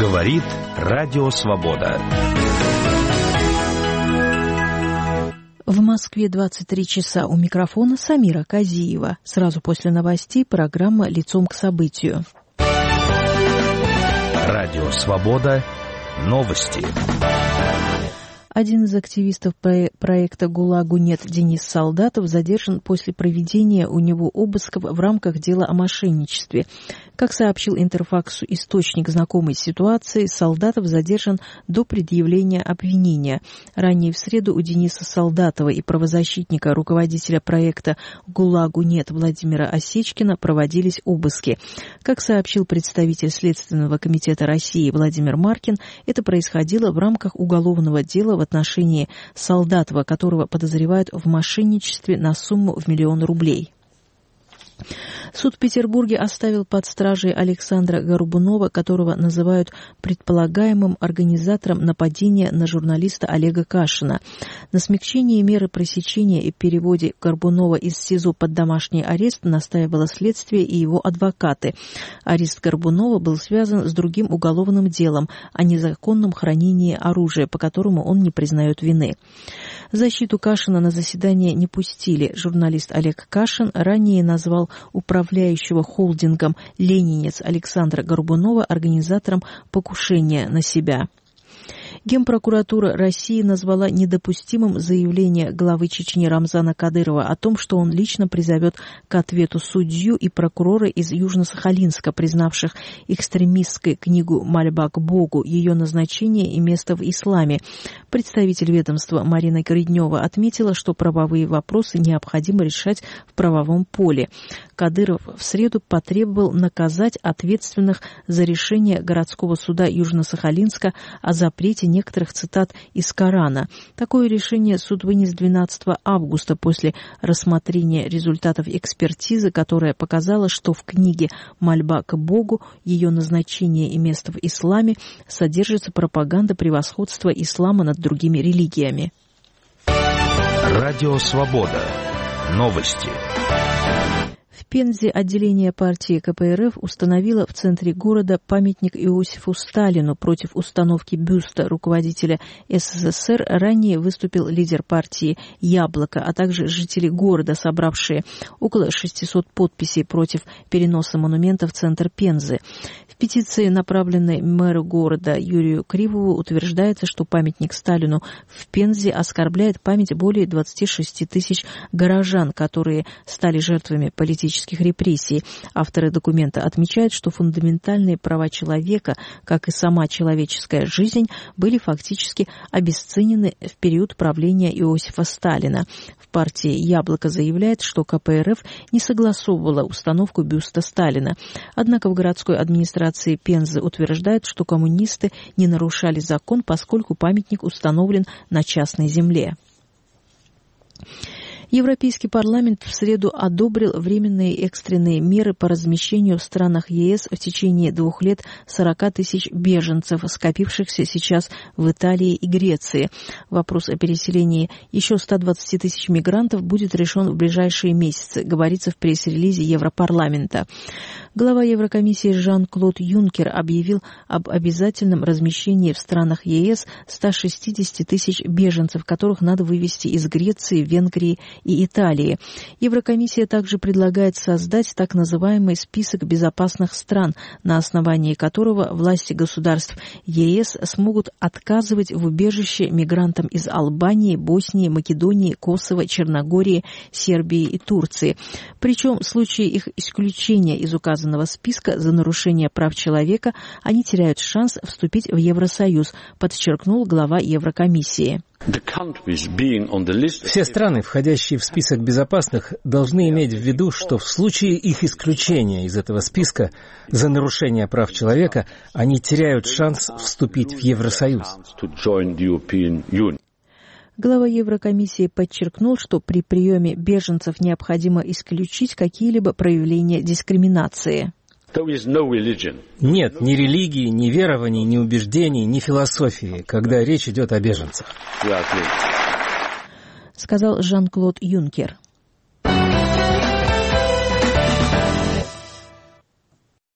Говорит Радио Свобода. В Москве 23 часа. У микрофона Самира Казиева. Сразу после новостей программа «Лицом к событию». Радио Свобода. Новости. Один из активистов проекта «ГУЛАГу нет» Денис Солдатов задержан после проведения у него обысков в рамках дела о мошенничестве. Как сообщил Интерфаксу источник, знакомый с ситуацией, Солдатов задержан до предъявления обвинения. Ранее в среду у Дениса Солдатова и правозащитника, руководителя проекта «ГУЛАГу нет» Владимира Осечкина проводились обыски. Как сообщил представитель Следственного комитета России Владимир Маркин, это происходило в рамках уголовного дела в отношении Солдатова, которого подозревают в мошенничестве на сумму в 1 миллион рублей. Суд в Петербурге оставил под стражей Александра Горбунова, которого называют предполагаемым организатором нападения на журналиста Олега Кашина. На смягчение меры пресечения и переводе Горбунова из СИЗО под домашний арест настаивало следствие и его адвокаты. Арест Горбунова был связан с другим уголовным делом о незаконном хранении оружия, по которому он не признает вины. Защиту Кашина на заседание не пустили. Журналист Олег Кашин ранее назвал управляющего холдингом «Ленинец» Александра Горбунова организатором покушения на себя. Генпрокуратура России назвала недопустимым заявление главы Чечни Рамзана Кадырова о том, что он лично призовет к ответу судью и прокурора из Южно-Сахалинска, признавших экстремистской книгу «Мольба к Богу», ее назначение и место в исламе. Представитель ведомства Марина Гриднева отметила, что правовые вопросы необходимо решать в правовом поле. Кадыров в среду потребовал наказать ответственных за решение городского суда Южно-Сахалинска о запрете некоторых цитат из Корана. Такое решение суд вынес 12 августа после рассмотрения результатов экспертизы, которая показала, что в книге «Мольба к Богу», ее назначение и место в исламе, содержится пропаганда превосходства ислама над другими религиями. Радио Свобода. Новости. В Пензе отделение партии КПРФ установило в центре города памятник Иосифу Сталину. Против установки бюста руководителя СССР ранее выступил лидер партии «Яблоко», а также жители города, собравшие около 600 подписей против переноса монумента в центр Пензы. В петиции, направленной мэру города Юрию Кривову, утверждается, что памятник Сталину в Пензе оскорбляет память более 26 тысяч горожан, которые стали жертвами политических репрессий. Авторы документа отмечают, что фундаментальные права человека, как и сама человеческая жизнь, были фактически обесценены в период правления Иосифа Сталина. В партии «Яблоко» заявляет, что КПРФ не согласовывала установку бюста Сталина. Однако в городской администрации Пензы утверждают, что коммунисты не нарушали закон, поскольку памятник установлен на частной земле. Европейский парламент в среду одобрил временные экстренные меры по размещению в странах ЕС в течение 2 лет 40 тысяч беженцев, скопившихся сейчас в Италии и Греции. Вопрос о переселении еще 120 тысяч мигрантов будет решен в ближайшие месяцы, говорится в пресс-релизе Европарламента. Глава Еврокомиссии Жан-Клод Юнкер объявил об обязательном размещении в странах ЕС 160 тысяч беженцев, которых надо вывести из Греции, Венгрии и Италии. Еврокомиссия также предлагает создать так называемый список безопасных стран, на основании которого власти государств ЕС смогут отказывать в убежище мигрантам из Албании, Боснии, Македонии, Косово, Черногории, Сербии и Турции. Причем в случае их исключения из указанного списка за нарушение прав человека они теряют шанс вступить в Евросоюз, подчеркнул глава Еврокомиссии. Все страны, входящие в список безопасных, должны иметь в виду, что в случае их исключения из этого списка за нарушение прав человека они теряют шанс вступить в Евросоюз. Глава Еврокомиссии подчеркнул, что при приеме беженцев необходимо исключить какие-либо проявления дискриминации. Нет ни религии, ни верований, ни убеждений, ни философии, когда речь идет о беженцах. Сказал Жан-Клод Юнкер.